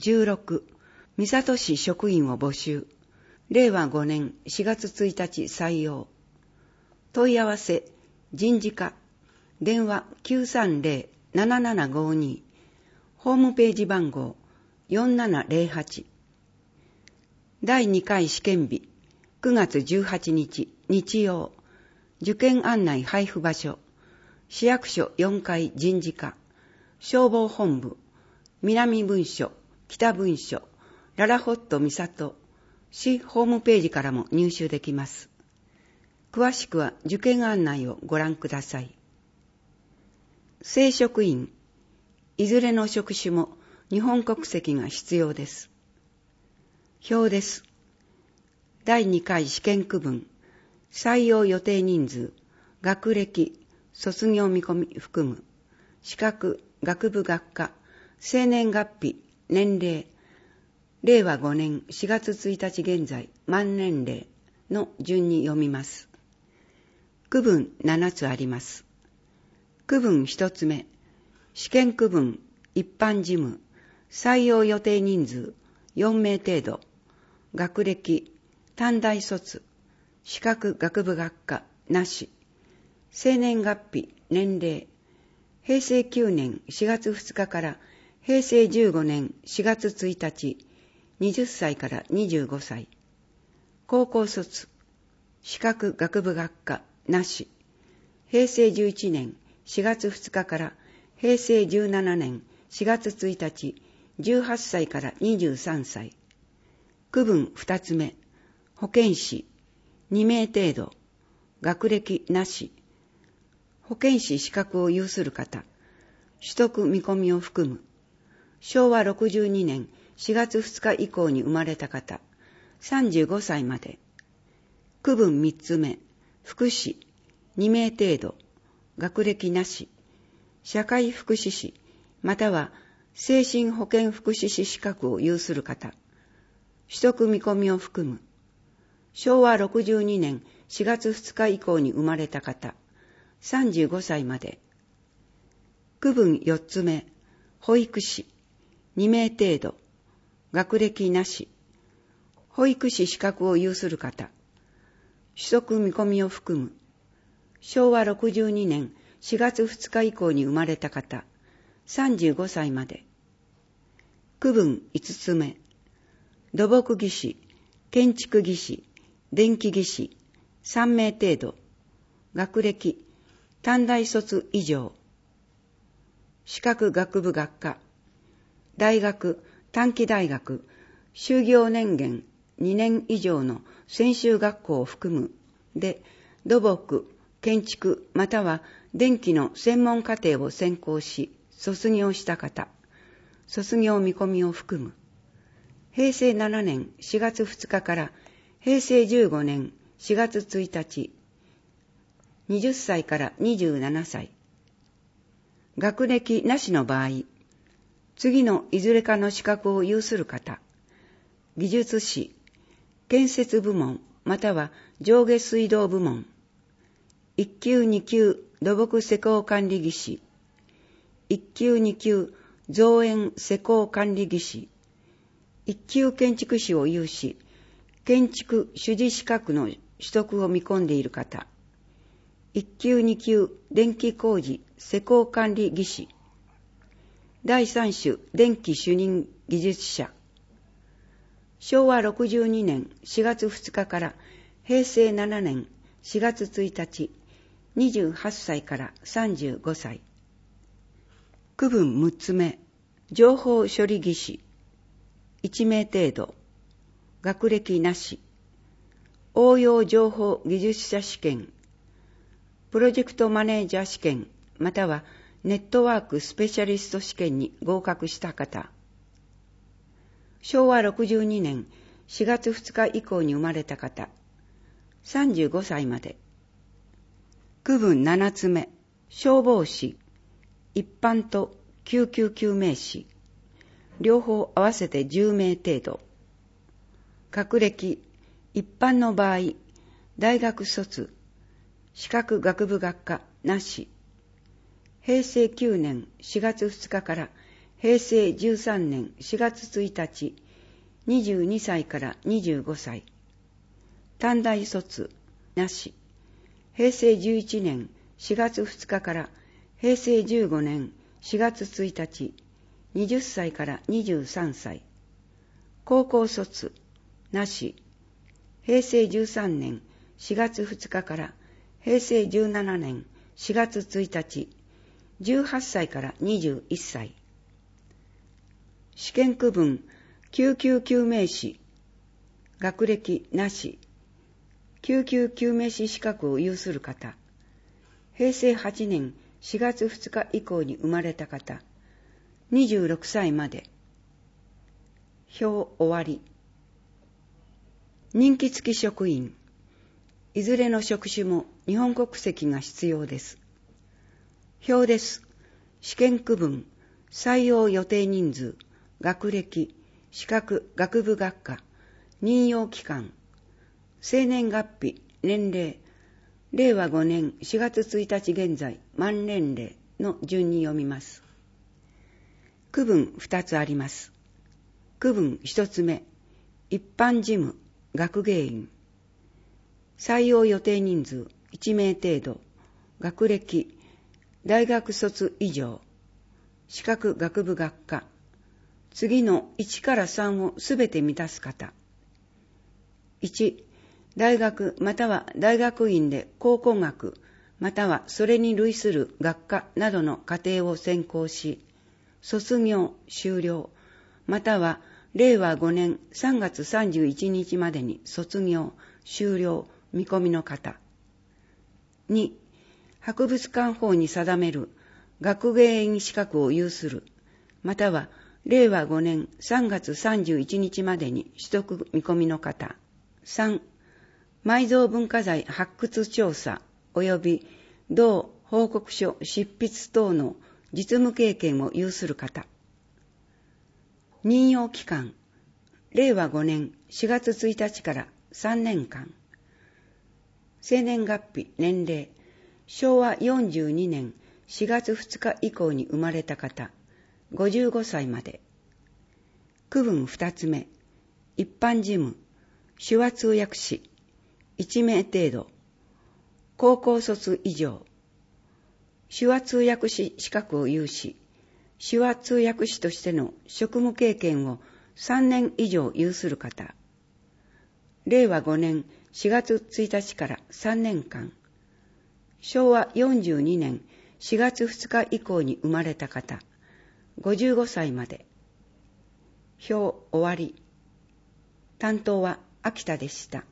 16、三郷市職員を募集。令和5年4月1日採用。問い合わせ、人事課、電話 930-7752、ホームページ番号4708。第2回試験日、9月18日日曜。受験案内配布場所、市役所4階人事課、消防本部、南分署、北分署、ララホット三郷、市ホームページからも入手できます。詳しくは受験案内をご覧ください。正職員、いずれの職種も日本国籍が必要です。表です。第2回試験区分、採用予定人数、学歴、卒業見込み含む、資格、学部学科、生年月日、年齢、令和5年4月1日現在、満年齢の順に読みます。区分7つあります。区分1つ目、試験区分、一般事務、採用予定人数、4名程度、学歴、短大卒、資格学部学科なし、生年月日、年齢、平成9年4月2日から平成15年4月1日、20歳から25歳、高校卒、資格学部学科なし、平成11年4月2日から平成17年4月1日、18歳から23歳、区分2つ目、保健師、2名程度、学歴なし、保健師資格を有する方、取得見込みを含む、昭和62年4月2日以降に生まれた方、35歳まで、区分3つ目、福祉、2名程度、学歴なし、社会福祉士、または精神保健福祉士資格を有する方、取得見込みを含む、昭和62年4月2日以降に生まれた方、35歳まで。区分4つ目、保育士、2名程度、学歴なし、保育士資格を有する方、取得見込みを含む、昭和62年4月2日以降に生まれた方、35歳まで。区分5つ目、土木技師、建築技師、電気技師、3名程度、学歴、短大卒以上、資格学部学科、大学、短期大学、修業年限2年以上の専修学校を含むで、土木、建築または電気の専門課程を専攻し、卒業した方、卒業見込みを含む、平成7年4月2日から平成15年4月1日、20歳から27歳。学歴なしの場合、次のいずれかの資格を有する方、技術士、建設部門または上下水道部門、1級2級土木施工管理技師、1級2級造園施工管理技師、1級建築士を有し、建築主事資格の取得を見込んでいる方、1級2級電気工事施工管理技師、第3種電気主任技術者、昭和62年4月2日から平成7年4月1日、28歳から35歳。区分6つ目、情報処理技師、1名程度、学歴なし、応用情報技術者試験、プロジェクトマネージャー試験、またはネットワークスペシャリスト試験に合格した方、昭和62年4月2日以降に生まれた方、35歳まで。区分7つ目、消防士、一般と救急救命士、両方合わせて10名程度。学歴、一般の場合、大学卒、資格学部学科なし。平成9年4月2日から平成13年4月1日、22歳から25歳。短大卒、なし。平成11年4月2日から平成15年4月1日、20歳から23歳。高校卒、なし。平成13年4月2日から平成17年4月1日、18歳から21歳。試験区分、救急救命士、学歴なし。救急救命士資格を有する方。平成8年4月2日以降に生まれた方。26歳まで。表終わり。任期付き職員。いずれの職種も日本国籍が必要です。表です。試験区分、採用予定人数、学歴、資格、学部学科、任用期間、生年月日、年齢、令和5年4月1日現在、満年齢の順に読みます。区分2つあります。区分1つ目、一般事務、学芸員。採用予定人数1名程度、学歴、大学卒以上、資格学部学科、次の1から3をすべて満たす方。1、大学または大学院で考古学またはそれに類する学科などの課程を専攻し、卒業、修了、または令和5年3月31日までに卒業、修了、見込みの方。2、博物館法に定める学芸員資格を有する、または令和5年3月31日までに取得見込みの方。3、埋蔵文化財発掘調査及び同報告書執筆等の実務経験を有する方。任用期間、令和5年4月1日から3年間。生年月日、年齢、昭和42年4月2日以降に生まれた方、55歳まで。区分2つ目、一般事務、手話通訳士、1名程度、高校卒以上、手話通訳士資格を有し、手話通訳士としての職務経験を3年以上有する方。令和5年4月1日から3年間。昭和42年4月2日以降に生まれた方。55歳まで。表終わり。担当は秋田でした。